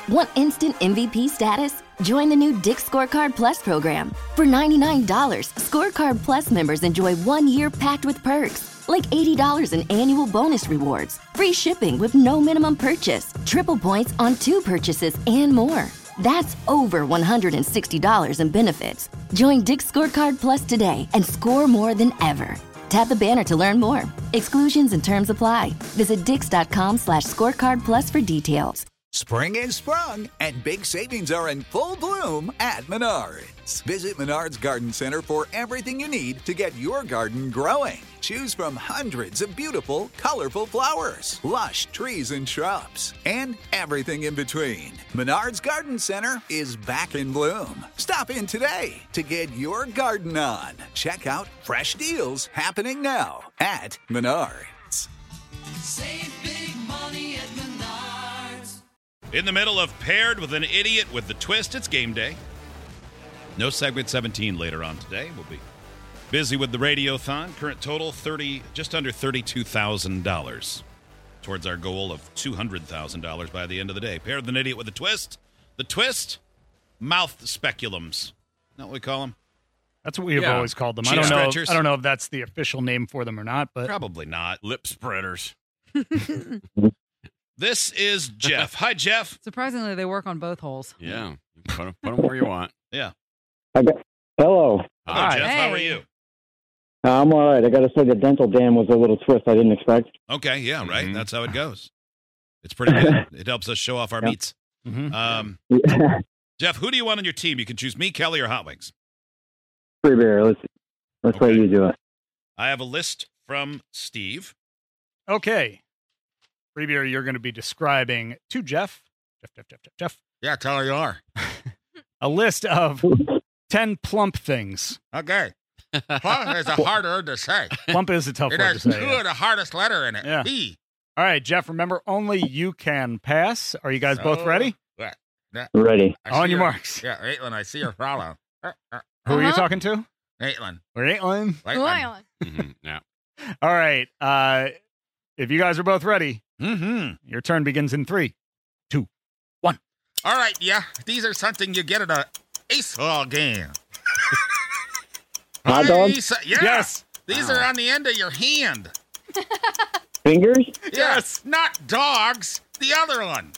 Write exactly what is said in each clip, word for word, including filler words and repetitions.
Want instant M V P status? Join the new Dick's Scorecard Plus program. For ninety-nine dollars, Scorecard Plus members enjoy one year packed with perks, like eighty dollars in annual bonus rewards, free shipping with no minimum purchase, triple points on two purchases, and more. That's over one hundred sixty dollars in benefits. Join Dick's Scorecard Plus today and score more than ever. Tap the banner to learn more. Exclusions and terms apply. Visit dix.com slash scorecard plus for details. Spring is sprung, and big savings are in full bloom at Menards. Visit Menards Garden Center for everything you need to get your garden growing. Choose from hundreds of beautiful, colorful flowers, lush trees and shrubs, and everything in between. Menards Garden Center is back in bloom. Stop in today to get your garden on. Check out fresh deals happening now at Menards. Save big money at Menards. In the middle of Paired with an Idiot with the Twist, it's game day. No segment seventeen later on today. We'll be busy with the Radiothon. Current total, thirty, just under thirty-two thousand dollars. Towards our goal of two hundred thousand dollars by the end of the day. Paired with an Idiot with the Twist. The Twist, mouth speculums. Isn't that what we call them? That's what we have Yeah. always called them. I Cheek don't know. stretchers. I don't know if that's the official name for them or not, but Probably not. Lip spreaders. This is Jeff. Hi, Jeff. Surprisingly, they work on both holes. Yeah. Put them, put 'em where you want. Yeah. I got, hello. Hello, Hi. Jeff. How are Hey. you? Uh, I'm all right. I got to say the dental dam was a little twist I didn't expect. Okay, yeah, right. Mhm. That's how it goes. It's pretty good. It helps us show off our Yeah. meats. Mhm. Um, Yeah. Jeff, who do you want on your team? You can choose me, Kelly, or Hot Wings. Free beer. Let's let's let Okay. you do it. I have a list from Steve. okay. Free beer, you're going to be describing to Jeff, Jeff, Jeff, Jeff, Jeff, Jeff, Yeah, tell her you are. a list of ten plump things. Okay. Plump is a hard word to say. Plump is a tough word to say. yeah. the hardest letter in it. Yeah. E. All right, Jeff, remember, only you can pass. Are you guys both ready? Ready. On your marks. Yeah, Aitlin, I see your follow. Who are you Uh-huh. talking to? Aitlin. Or Aitlin. Who am I? Mhm. Yeah. All right. Uh, if you guys are both ready, Mm-hmm. your turn begins in three, two, one. All right, yeah. These are something you get at a baseball game. Hot dog? These- yeah. Yes. These are on the end of your hand. Fingers? Yes. Not dogs. The other one.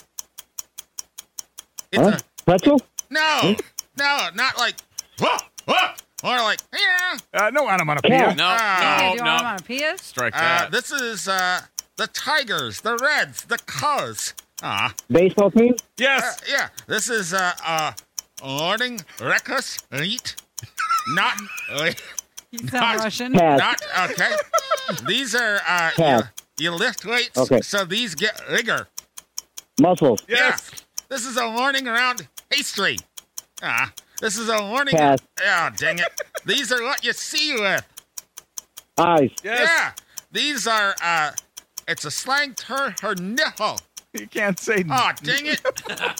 It's Huh? a Pretzel? no, no, not like whoa, whoa, or like yeah. Uh, no onomatopoeia. Cat. No, Ah. Hey, no, do you no. want my Pia? Strike Uh, that. this is uh the Tigers, the Reds, the Cubs. Ah, Baseball team? uh, Yes. yeah. This is uh uh Ording Reckless Eat. Not uh, You sound Not- Russian. Pass. not okay. These are uh you, Pass. you lift weights, Okay. so these get bigger. Muscles? Yes. Yeah. This is a warning around pastry. Ah, this is a warning. Pass. Oh, dang it. These are what you see with. Eyes? Yes. Yeah. These are, uh, it's a slang term for nipple. You can't say Oh, dang it.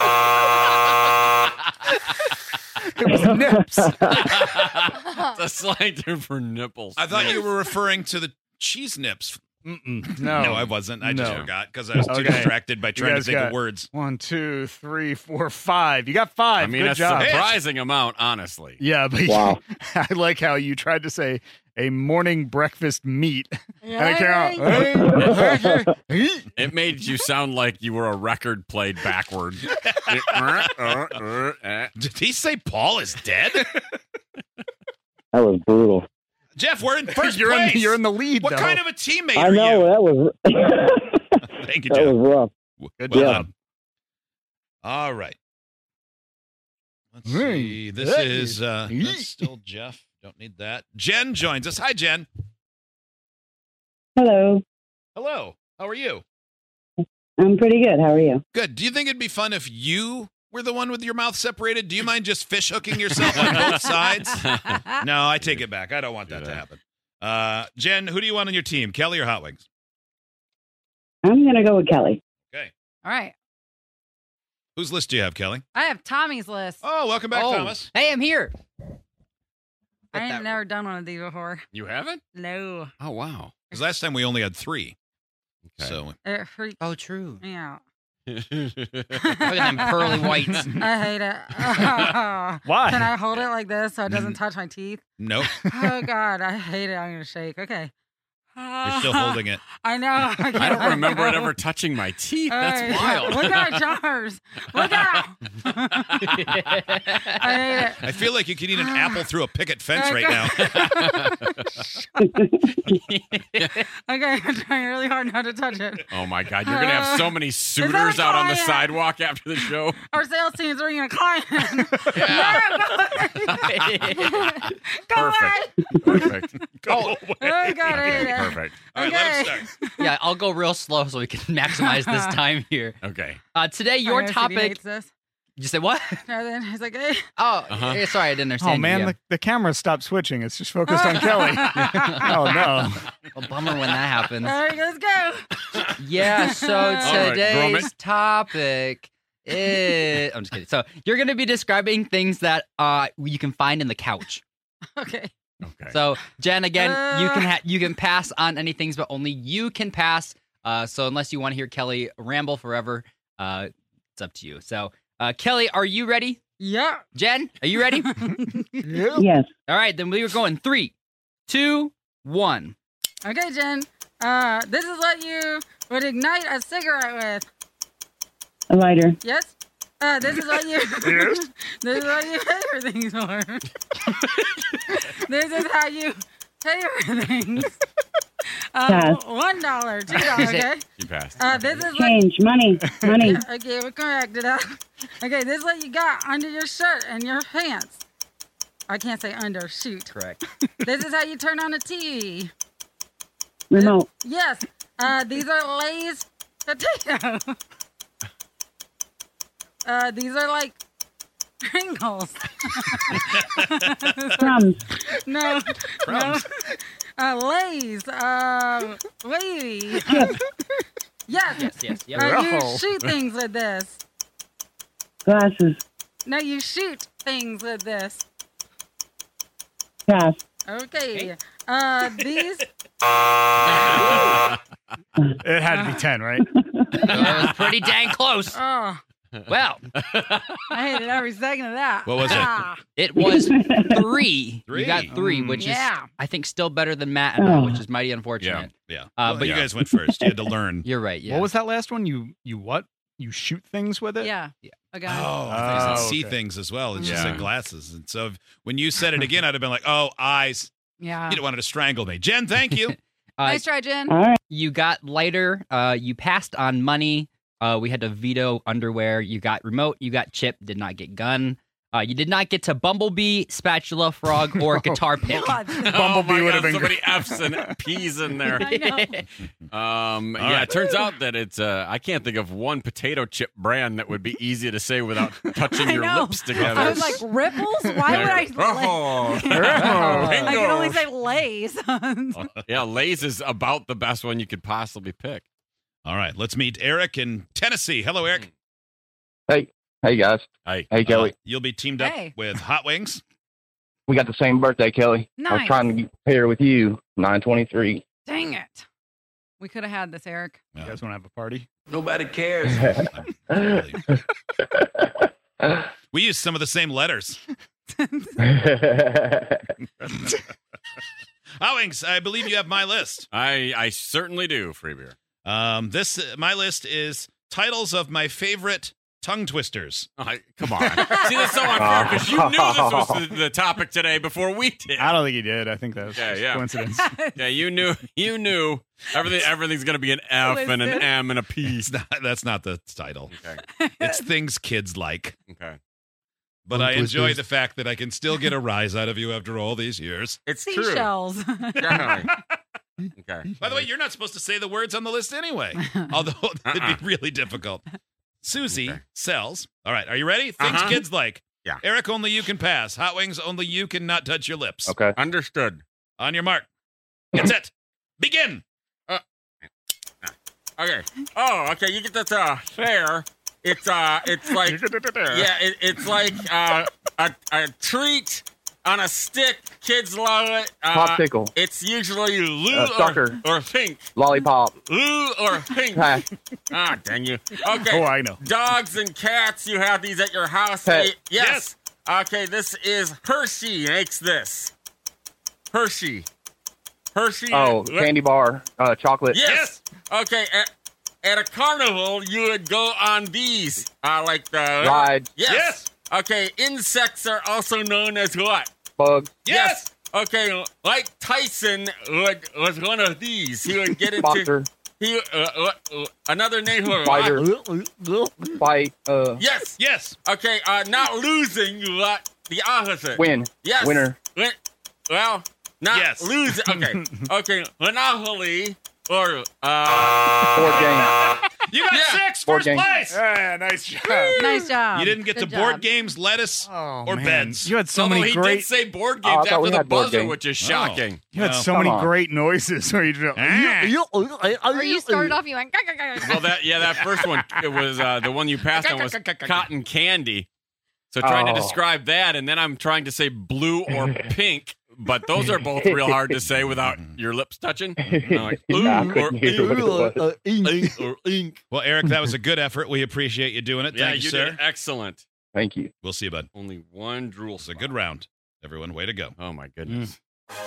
it was nips. It's a slang term for nipples. I thought you were referring to the cheese nips. Mm-mm. No. No, I wasn't. I just No. forgot because I was too Okay. distracted by trying to guys think got- of words. One, two, three, four, five. You got five. I mean, Good a job. surprising amount, honestly. Yeah, but Wow. I like how you tried to say a morning breakfast meat. Yeah, And right. I can't. It made you sound like you were a record played backward. Did he say Paul is dead? That was brutal. Jeff, we're in first you're, place. in, you're in the lead, What though. kind of a teammate I are know. you? That was Thank you, that Jeff. was rough. Good Yeah. job. All right. Let's see. This Hey. is uh, that's still Jeff. Don't need that. Jen joins us. Hi, Jen. Hello. Hello. How are you? I'm pretty good. How are you? Good. Do you think it'd be fun if you were the one with your mouth separated? Do you mind just fish hooking yourself on both sides? No, I take it back. I don't want that to happen. Uh, Jen, who do you want on your team, Kelly or Hot Wings? I'm going to go with Kelly. Okay. All right. Whose list do you have, Kelly? I have Tommy's list. Oh, welcome back, Oh, Thomas. Hey, I'm here. I ain't never done one of these before. You haven't? No. Oh, wow. Because last time we only had three. Okay. So It hurts. Oh, true. Yeah. Look at them pearly whites. I hate it. Oh, Why? Can I hold it like this so it doesn't touch my teeth? Nope. Oh, God. I hate it. I'm going to shake. Okay. You're still holding it. I know. I, can't I don't let remember go. it ever touching my teeth. All That's right. wild. Look at our jars. Look out. I hate it. I feel like you could eat an apple through a picket fence right now. Okay, I'm trying really hard not to touch it. Oh my God, you're gonna have so many suitors a out on the client? sidewalk after the show. Our sales team's bringing a client. Yeah. Go Perfect. away. Perfect. Go away. Oh, God, I hate it. Perfect. All right, let Okay. him start. Yeah, I'll go real slow so we can maximize this time here. Okay. Uh, today, your I know, C D topic. hates this. You say what? And then he's like, hey. Oh, Uh-huh. eh, sorry, I didn't understand. Oh you, man, yeah. the, the camera stopped switching. It's just focused on Kelly. Oh no. A bummer when that happens. All right, let's go. Yeah, so right, today's Gromit. topic is. I'm just kidding. So you're going to be describing things that uh you can find in the couch. Okay. Okay. So Jen, again, you can Uh. ha- you can pass on any things, but only you can pass. Uh, so unless you want to hear Kelly ramble forever, uh, it's up to you. So uh, Kelly, are you ready? Yeah. Jen, are you ready? Yes. All right, then we are going three, two, one. Okay, Jen. Uh, this is what you would ignite a cigarette with. A lighter. Yes? Uh, this is what you. Yes. This is what you pay for things for. This is how you pay for things. Uh, Pass. one dollar, two dollars. Okay. You passed. Uh, this is what. Change. Money. Money. Yeah, okay, we corrected that. Okay, this is what you got under your shirt and your pants. I can't say under. Shoot. Correct. This is how you turn on a T V. Remote. Yes. Uh, these are Lay's potato. Uh, these are like Pringles. Crumbs. No. Crumbs. No. Uh, Lay's. Uh, lady. Yes. Yes, yes, yep. Uh, Oh. you shoot things with this. Glasses. No, you shoot things with this. Pass. Okay. Uh, these. It had to be ten, right? That was pretty dang close. Oh, Well, I hated every second of that. What was it? Ah, it was three. Three. You got three, which Yeah. is, I think, still better than Matt and I, Oh. which is mighty unfortunate. Yeah. Uh, Well, but you yeah. guys went first. You had to learn. You're right. Yeah. What was that last one? You you what? You shoot things with it? Yeah. Yeah. A guy. Oh, Oh, things that see okay. things as well. It's Yeah. just said glasses. And so if- when you said it again, I'd have been like, oh, eyes. Yeah. You didn't want to strangle me. Jen, thank you. Uh, Nice try, Jen. All right. You got lighter. Uh, you passed on money. Uh, we had to veto underwear. You got remote. You got chip. Did not get gun. Uh, you did not get to bumblebee, spatula, frog, or guitar pick. God. Bumblebee oh my would God, have been so many great. F's and P's in there. I know. Um, All yeah, right. it turns out that it's. Uh, I can't think of one potato chip brand that would be easy to say without touching I your know. lips together. I was like, ripples? Why would I? Oh, I can bingo. only say Lay's. Yeah, Lay's is about the best one you could possibly pick. All right, let's meet Eric in Tennessee. Hello, Eric. Hey, hey guys. Hey, Hey Kelly. Uh, you'll be teamed up Hey. with Hot Wings. We got the same birthday, Kelly. I was Nice. trying to pair with you, nine twenty-three. Dang it. We could have had this, Eric. You guys want to have a party? Nobody cares. We use some of the same letters. Hot Wings, I believe you have my list. I I certainly do, free beer. Um, this uh, my list is titles of my favorite tongue twisters. Oh, I- come on. See, that's so unfair because you knew this was the, the topic today before we did. I don't think he did. I think that was Yeah, just yeah. coincidence. Yeah, you knew. You knew everything. Everything's gonna be an F and an Listen. M and a P. It's not, that's not the title. Okay. It's things kids like. Okay. But Tongue I enjoy twisters. the fact that I can still get a rise out of you after all these years. It's Seashells. Definitely. Okay. By the way, you're not supposed to say the words on the list anyway, although it'd Uh-uh. be really difficult. Susie Okay. sells. All right, are you ready? Things Uh-huh. kids like. Yeah. Eric, only you can pass. Hot Wings, only you can not touch your lips. Okay. Understood. On your mark. Get set. Begin. Okay. Oh, okay. You get this uh fair. It's uh, it's like yeah, it, it's like uh, a a treat on a stick. Kids love it. Uh, Popsicle. It's usually blue Uh, or, sucker. or pink. Lollipop. Blue or pink. Pass. Ah, dang you. Okay. Oh, I know. Dogs and cats, you have these at your house. Pet. Eh, yes. Okay, this is Hershey makes this. Hershey. Hershey. Oh, candy bar. Uh, chocolate. Yes. Okay. At, at a carnival, you would go on these, uh, like the Ride. Yes. Yes. Okay. Insects are also known as what? Bug. Yes. Okay. Like Tyson would was one of these. He would get into Boxer. he uh, uh, uh, another name for Fighter. Fight. Uh, Yes. Yes. Okay. Uh, not losing. What the opposite? win. Yes. Winner. Win. Well, not Yes. losing. Okay. Okay. Monopoly or uh. Board game. You got Yeah. six, Board first game. place. Yeah, nice job. Nice job. You didn't get Good to board job. games, lettuce, Oh, or man. beds. You had so Although many he great. did say board Oh, I games thought we after the had board buzzer, game. which is shocking. You had Well, so come many on. great noises where you just. Or you started off, you went. "Gah, gah, gah, gah." Well, that yeah, that first one it was uh, the one you passed on was cotton candy. So trying to Oh. describe that, and then I'm trying to say blue or pink, but those are both real hard to say without your lips touching. I'm like, Yeah, I ooh, or couldn't hear what it was. ink or ink. Well, Eric, that was a good effort. We appreciate you doing it. Yeah, Thank you, you sir. did excellent. Thank you. We'll see you, bud. Only one drool. It's a good round. Everyone, way to go. Oh my goodness.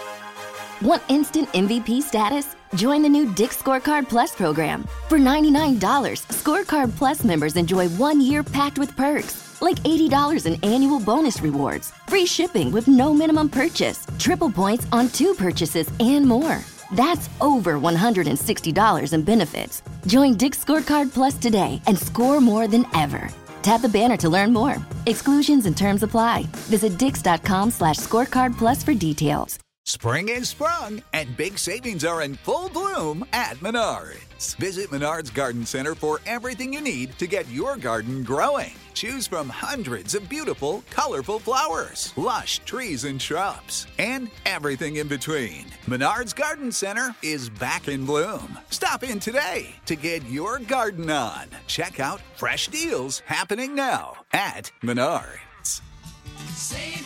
Want instant M V P status? Join the new Dick's Scorecard Plus program. For ninety-nine dollars, Scorecard Plus members enjoy one year packed with perks, like eighty dollars in annual bonus rewards, free shipping with no minimum purchase, triple points on two purchases, and more. That's over one hundred sixty dollars in benefits. Join Dick's Scorecard Plus today and score more than ever. Tap the banner to learn more. Exclusions and terms apply. Visit dix.com slash scorecard plus for details. Spring is sprung, and big savings are in full bloom at Menards. Visit Menards Garden Center for everything you need to get your garden growing. Choose from hundreds of beautiful, colorful flowers, lush trees and shrubs, and everything in between. Menards Garden Center is back in bloom. Stop in today to get your garden on. Check out fresh deals happening now at Menards. Save